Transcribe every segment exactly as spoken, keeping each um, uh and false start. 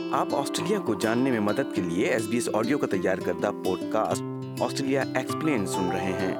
आप ऑस्ट्रेलिया को जानने में मदद के लिए एस बी एस ऑडियो का तैयार करदा पॉडकास्ट ऑस्ट्रेलिया एक्सप्लेन सुन रहे हैं।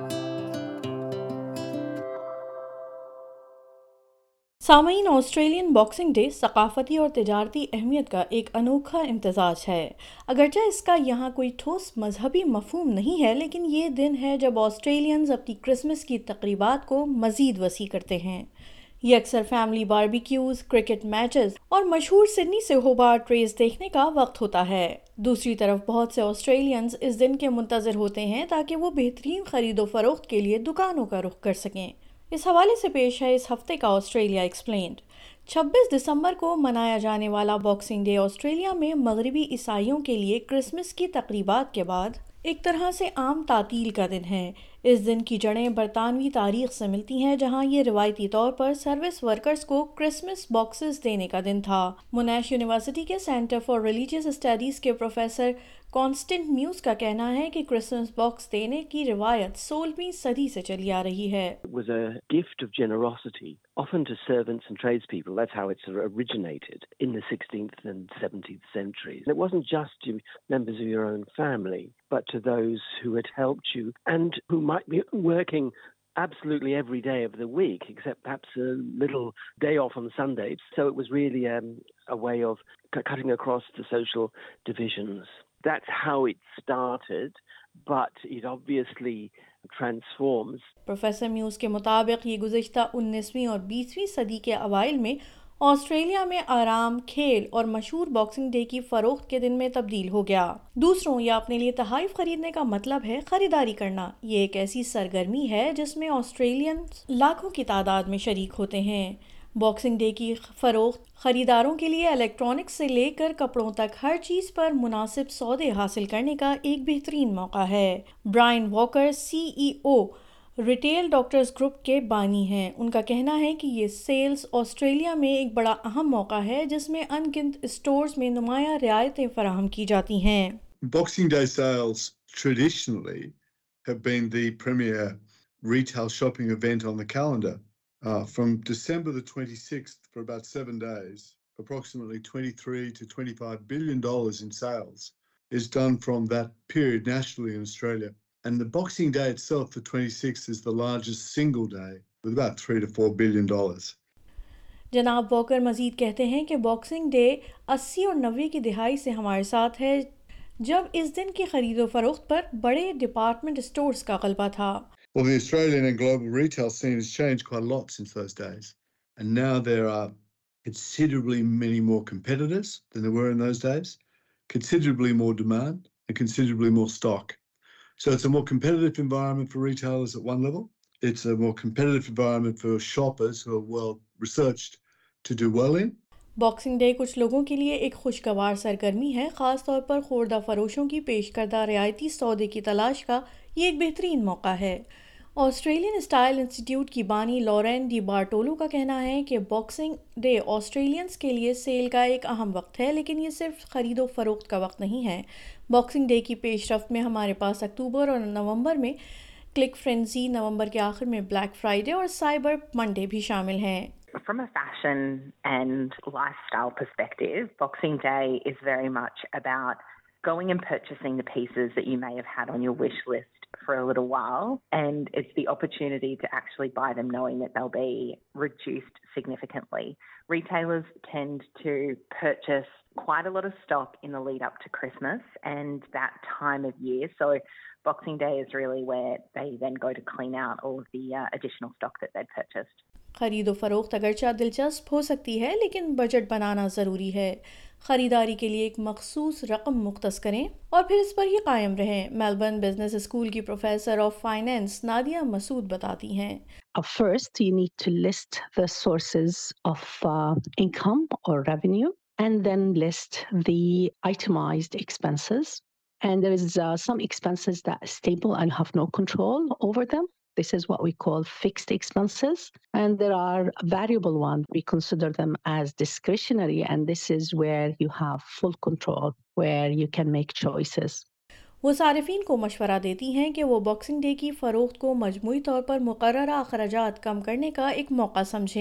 सामईन, ऑस्ट्रेलियन बॉक्सिंग डे सकाफती और तिजारती अहमियत का एक अनोखा इम्तजाज है। अगरचे इसका यहाँ कोई ठोस मजहबी मफहूम नहीं है, लेकिन ये दिन है जब ऑस्ट्रेलियंस अपनी क्रिसमस की तकरीबात को मज़ीद वसी करते हैं। ये अक्सर फैमिली बारबेक्यूज़, क्रिकेट मैचेस और मशहूर सिडनी से होबार्ट रेस देखने का वक्त होता है। दूसरी तरफ बहुत से ऑस्ट्रेलियंस इस दिन के मुंतज़िर होते हैं ताकि वो बेहतरीन खरीदो फरोख्त के लिए दुकानों का रुख कर सकें। इस हवाले से पेश है इस हफ्ते का ऑस्ट्रेलिया एक्सप्लेन्ड। छब्बीस दिसंबर को मनाया जाने वाला बॉक्सिंग डे ऑस्ट्रेलिया में मगरबी ईसाइयों के लिए क्रिसमस की तकरीबात के बाद एक तरह से आम तातील का दिन है। इस दिन की जड़ें बरतानवी तारीख से मिलती हैं, जहां ये रिवायती तौर पर सर्विस वर्कर्स को क्रिसमस बॉक्सेस देने का दिन था। मोनाश यूनिवर्सिटी के सेंटर फॉर रिलीजियस स्टडीज़ के प्रोफेसर कॉन्स्टेंट म्यूज का कहना है कि क्रिसमस बॉक्स देने की रिवायत सोलहवीं सदी से चली आ रही है। It was a gift of generosity, often to servants and tradespeople. That's how it's originated in the sixteenth and seventeenth centuries. And it wasn't just to members of your own family, but to those who had helped you and who might be working absolutely every day of the week, except perhaps a little day off on Sunday. So it was really um, a way of c- cutting across the social divisions. That's how it started, but it obviously transforms. Professor Muse के मुताबिक ये गुज़िश्ता उन्नीसवीं और बीसवीं सदी के अवाइल में Australia में आराम, खेल और मशहूर बॉक्सिंग डे की फरोख्त के दिन में तब्दील हो गया। दूसरों या अपने लिए तहाइफ खरीदने का मतलब है खरीदारी करना। ये एक ऐसी सरगर्मी है जिसमें ऑस्ट्रेलियन लाखों की तादाद में शरीक होते हैं। बॉक्सिंग डे की फरोख्त खरीदारों के लिए इलेक्ट्रॉनिक्स से लेकर कपड़ों तक हर चीज़ पर मुनासिब सौदे हासिल करने का एक बेहतरीन मौका है। Brian Walker, C E O retail doctors group के बानी हैं। उनका कहना है कि ये सेल्स ऑस्ट्रेलिया में एक बड़ा अहम मौका है जिसमें अनगिनत स्टोर्स में नुमायां रियायतें फराहम की जाती हैं। Boxing Day sales traditionally have been the premier retail shopping event on the calendar. Uh, from December the twenty-sixth for about seven days, approximately twenty-three to twenty-five billion dollars in sales is done from that period nationally in Australia. And the Boxing Day itself, the twenty-sixth, is the largest single day with about three to four billion dollars. जनाब Walker मजीद कहते हैं कि boxing day अस्सी और नब्बे की दिहाई से हमारे साथ है, जब इस दिन की खरीदो फरोख्त पर बड़े डिपार्टमेंट स्टोर्स का गलबा था। Well, the Australian and global retail scene has changed quite a lot since those days. And now there are considerably many more competitors than there were in those days, considerably more demand, and considerably more stock. So it's a more competitive environment for retailers at one level. It's a more competitive environment for shoppers who are well researched to do well in. Boxing day कुछ लोगों के लिए एक खुशगवार सरगर्मी है, ख़ास तौर पर खोरदा फरोशों की पेश करदा रियायती सौदे की तलाश का ये एक बेहतरीन मौका है। ऑस्ट्रेलियन स्टाइल इंस्टीट्यूट की बानी लॉरेन डी बार्टोलो का कहना है कि बॉक्सिंग डे ऑस्ट्रेलियंस के लिए सेल का एक अहम वक्त है, लेकिन ये सिर्फ ख़रीदो फरोख्त का वक्त नहीं है। बॉक्सिंग डे की पेशरफ्त में हमारे पास अक्टूबर और नवंबर में क्लिक फ्रेंजी, नवंबर के आखिर में ब्लैक फ्राइडे और साइबर मंडे भी शामिल हैं। From a fashion and lifestyle perspective, Boxing Day is very much about going and purchasing the pieces that you may have had on your wish list for a little while, and it's the opportunity to actually buy them knowing that they'll be reduced significantly. Retailers tend to purchase quite a lot of stock in the lead up to Christmas and that time of year, so Boxing Day is really where they then go to clean out all of the uh, additional stock that they'd purchased. खरीदो फरोख्त अगरचे दिलचस्प हो सकती है, लेकिन budget बनाना ज़रूरी है। ख़रीदारी के लिए एक मखसूस रकम मुख्तस करें और फिर इस पर ही कायम रहें। मेलबर्न बिजनेस स्कूल की professor of finance Nadia Masood बताती हैं। Uh, First, you need to list the sources of uh, income or revenue, and then list the itemized expenses. And there is uh, some expenses that are stable and have no control over them. This is what we call fixed expenses. And there are variable ones. We consider them as discretionary, and this is where you have full control, where you can make choices. वो सारिफीन को मशवरा देती हैं कि वो boxing day की फ़रोख्त को मजमूई तौर पर मुकर्ररा अखराजात कम करने का एक मौका समझें।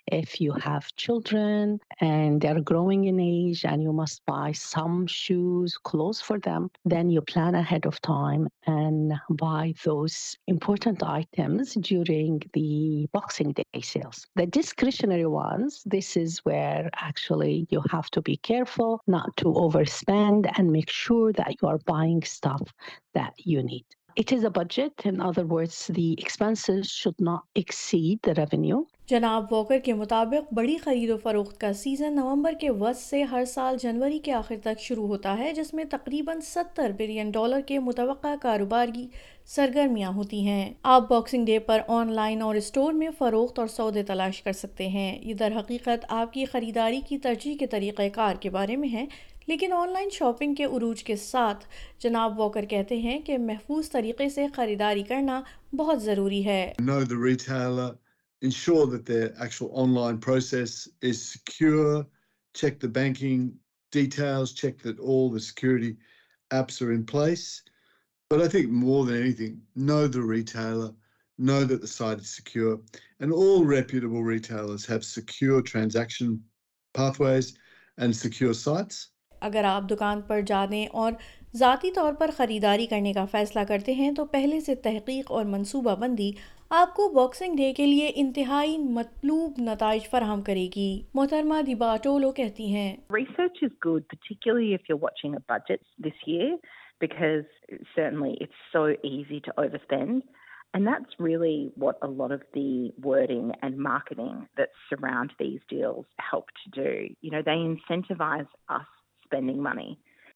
If you have children and they're growing in age and you must buy some shoes, clothes for them, then you plan ahead of time and buy those important items during the Boxing Day sales. The discretionary ones, this is where actually you have to be careful not to overspend and make sure that you are buying stuff that you need. It is a budget. In other words, the expenses should not exceed the revenue. जनाब Walker के मुताबिक बड़ी खरीदो फरोख्त का season नवंबर के वस्त से हर साल जनवरी के आखिर तक शुरू होता है, जिसमें तकरीबन सत्तर बिलियन डॉलर के मुतवक्का कारोबारी सरगर्मियां होती हैं। आप बॉक्सिंग डे पर ऑनलाइन और स्टोर में फ़रोख्त और सौदे तलाश कर सकते हैं। ये दर हकीकत आपकी ख़रीदारी की तरजीह के तरीक़ेकार के बारे में है, लेकिन ऑनलाइन शॉपिंग के उरूज के साथ जनाब वॉकर कहते हैं कि महफूज तरीके से ख़रीदारी करना बहुत ज़रूरी है। Know the retailer, ensure that their actual online process is secure, check the banking details, check that all the security apps are in place. But I think more than anything, know the retailer, know that the site is secure, and all reputable retailers have secure transaction pathways and secure sites. अगर आप दुकान पर जाने और ज़ाती तौर पर ख़रीदारी करने का फ़ैसला करते हैं तो पहले से तहक़ीक़ और मनसूबाबंदी आपको बॉक्सिंग डे के लिए इंतहाई मतलूब नताइज फराहम करेगी। मोहतरमा दी बार्टोलो कहती हैं, Research is good, particularly if you're watching a budget this year, because certainly it's so easy to overspend. And that's really what a lot of the wording and marketing that surround these deals help to do. You know, they incentivize us spending money.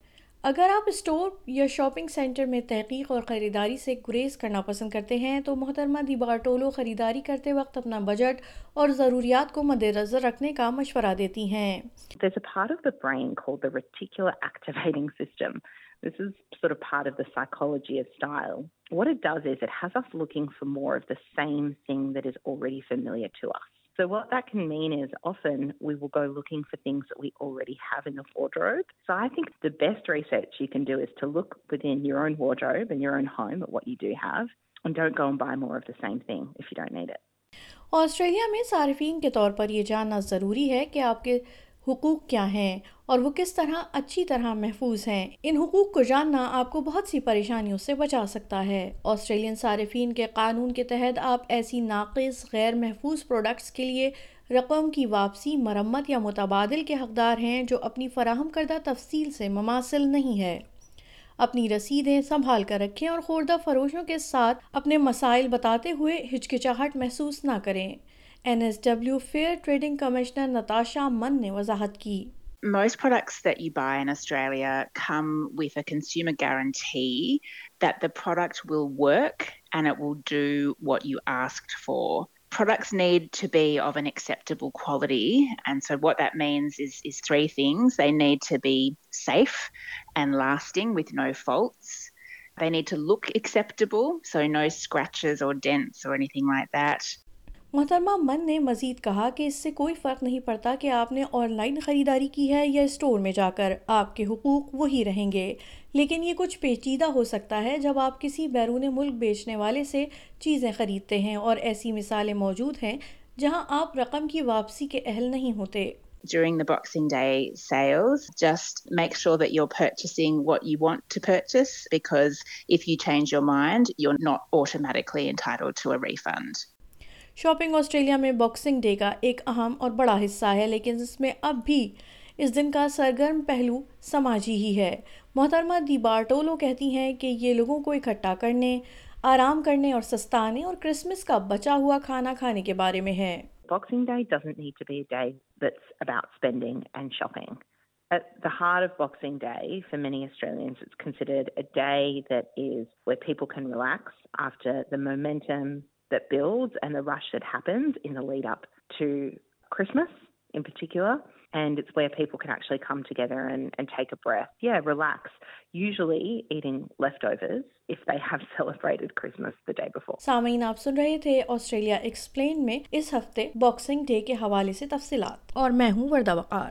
अगर आप store या shopping centre में तहकीक और ख़रीदारी से गुरेज करना पसंद करते हैं तो मोहतरमा दी बार्टोलो ख़रीदारी करते वक्त अपना बजट और ज़रूरियात को मद्देनज़र रखने का मशवरा देती हैं। There's a part of the brain called the reticular activating system. This is sort of part of the psychology of style. What it does is it has us looking for more of the same thing that is already familiar to us. So what that can mean is often we will go looking for things that we already have in the wardrobe. So I think the best research you can do is to look within your own wardrobe and your own home at what you do have, and don't go and buy more of the same thing if you don't need it. Australia में सारिफीन के तौर पर ये जानना ज़रूरी है कि आपके हुकूक क्या हैं और वो किस तरह अच्छी तरह महफूज हैं। इन हुकूक को जानना आपको बहुत सी परेशानियों से बचा सकता है। ऑस्ट्रेलियन सारिफीन के कानून के तहत आप ऐसी नाक़िस गैर महफूज प्रोडक्ट्स के लिए रकम की वापसी, मरम्मत या मुतबादिल के हकदार हैं जो अपनी फराहम करदा तफसील से मुमासिल नहीं है। अपनी रसीदें संभाल कर रखें और खुर्दा फरोशों के साथ अपने मसाइल बताते हुए हिचकिचाहट महसूस ना करें। N S W fair trading commissioner Natasha Mann ने वजाहत की। Most products that you buy in Australia come with a consumer guarantee that the product will work and it will do what you asked for. Products need to be of an acceptable quality, and so what that means is, is three things. They need to be safe and lasting with no faults. They need to look acceptable, so no scratches or dents or anything like that. मोहतरमा मन ने मज़ीद कहा कि इससे कोई फ़र्क नहीं पड़ता कि आपने ऑनलाइन ख़रीदारी की है या स्टोर में जाकर, आपके हुकूक वही रहेंगे। लेकिन ये कुछ पेचीदा हो सकता है जब आप किसी बैरून मुल्क बेचने वाले से चीज़ें ख़रीदते हैं, और ऐसी मिसालें मौजूद हैं जहां आप रकम की वापसी के अहल नहीं होते। During the Boxing Day sales, just make sure that you're purchasing what you want to purchase, because if you change your mind, you're not automatically entitled to a refund. Shopping Australia में boxing day का एक अहम और बड़ा हिस्सा है, लेकिन इसमें अब भी इस दिन का सरगर्म पहलू समाजी ही है। मोहतरमा दी बार्टोलो कहती हैं कि ये लोगों को इकट्ठा करने, आराम करने और सस्ताने और क्रिसमस का बचा हुआ खाना खाने के बारे में है। Boxing Day doesn't need to be a day that's about spending and shopping. At the heart of Boxing Day, for many Australians, it's considered a day that is where people can relax after the momentum that builds and the rush that happens in the lead up to Christmas in particular. And it's where people can actually come together and, and take a breath. Yeah, relax. Usually eating leftovers if they have celebrated Christmas the day before. सामीन, आप सुन रहे थे Australia explain में इस हफ्ते boxing day के हवाले से तफसीलात, और मैं हूँ वर्दा वकार।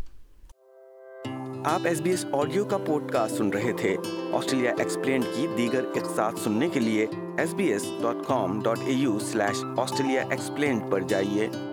आप एस बी एस ऑडियो का पॉडकास्ट सुन रहे थे। ऑस्ट्रेलिया एक्सप्लेन की दीगर इक़्तिसाद सुनने के लिए S B S dot com dot A U slash Australia explain पर जाइए